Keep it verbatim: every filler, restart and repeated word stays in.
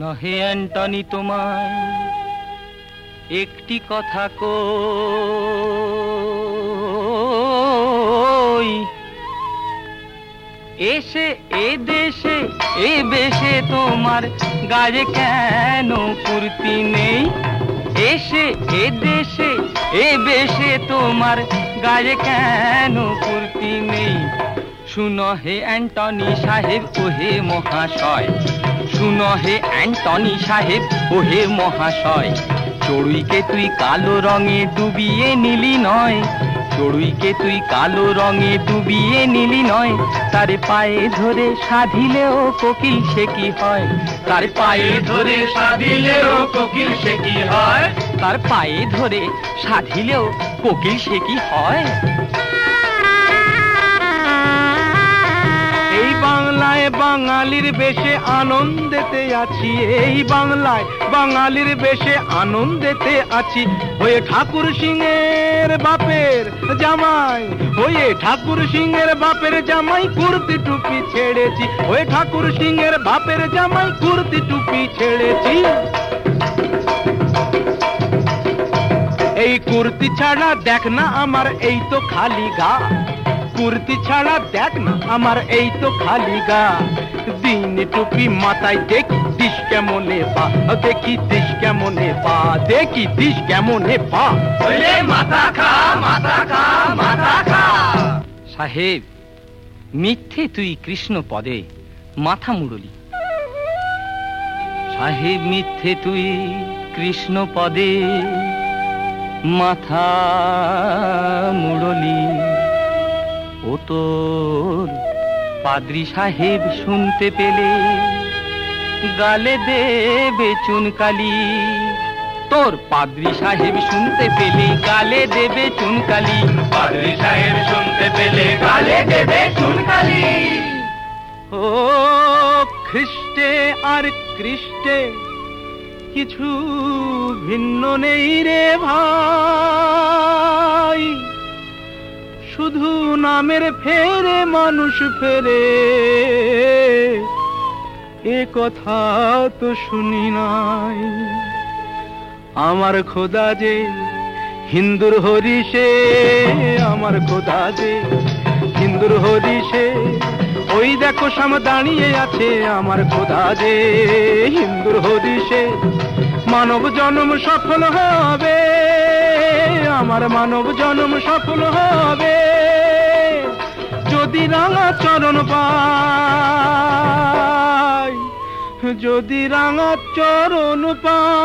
হে Antony, তোমায় একটি কথা কই, এসে এ দেশে এ বেশে তোমার গায়ে কেন কুর্তি নেই? এসে এ দেশে এ বেশে তোমার গায়ে কেন কুর্তি নেই? শুনো হে অ্যান্টনি সাহেব ও হে মহাশয়, শুনো হে অ্যান্টনি সাহেব ও হে মহাশয়, চড়ুইকে তুই কালো রঙে ডুবিয়ে নিলি নয়, চড়ুইকে তুই কালো রঙে ডুবিয়ে নিলি নয়, তার পায়ে ধরে সাধিলেও কোকিল সে কি হয়? তার পায়ে ধরে সাধিলেও কোকিল সে কি হয়? তার পায়ে ধরে সাধিলেও কোকিল সে কি হয়? এই বাংলায় বাঙালির বেশে আনন্দেতে আছি, এই বাংলায় বাঙালির বেশে আনন্দেতে আছি, হয়ে ঠাকুর সিংহের বাপের জামাই, হয়ে ঠাকুর সিংহের বাপের জামাই কুর্তি টুপি ছেড়েছি, হয়ে ঠাকুর সিংহের বাপের জামাই কুর্তি টুপি ছেড়েছি। এই কুর্তি ছাড়া দেখ না আমার এই তো খালি গা, কুর্তি ছাড়া দেখ না আমার এই তো খালি গা, দিন টুপি মাথায় দেখি দিশ কেমনে পা, দেখি দিশ কেমনে পা, দেখি দিশ কেমনে পা, মাথা খা মাথা খা মাথা খা। সাহেব, মিথ্যে তুই কৃষ্ণ পদে মাথা মুড়লি, সাহেব মিথ্যে তুই কৃষ্ণ পদে মাথা মুড়লি, ও তোর পাদ্রী সাহেব শুনতে পেলে গালে দেবে চুনকালি, তোর পাদ্রী সাহেব শুনতে পেলে গালে দেবে চুনকালি, পাদ্রী সাহেব শুনতে পেলে গালে দেবে চুনকালি। ও খ্রিস্টে আর কৃষ্টে কিছু ভিন্ন নেই রে ভাই, শুধু নামের ফেরে মানুষ ফেরে, এ কথা তো শুনি নাই। আমার খোদা যে হিন্দুর হরিষে, আমার খোদা যে হিন্দুর হরিষে, ওই দেখো সাম দাঁড়িয়ে আছে আমার খোদা যে হিন্দুর হরিষে, মানব জন্ম সফল হবে, আমার মানব জন্ম সফল হবে, যদি রাঙা চরণ পাই, যদি রাঙা চরণ পাই।